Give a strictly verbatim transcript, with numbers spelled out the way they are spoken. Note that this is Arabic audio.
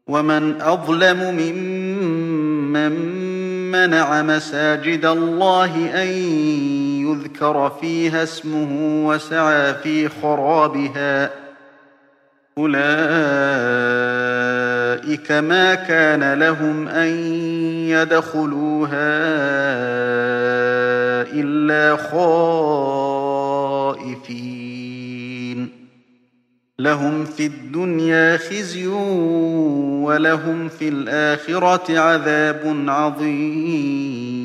ومن أظلم ممن منع مساجد الله أن يذكر فيها اسمه وسعى في خرابها أولئك ما كان لهم أن يدخلوها إلا خائفين لهم في الدنيا خزي ولهم في الآخرة عذاب عظيم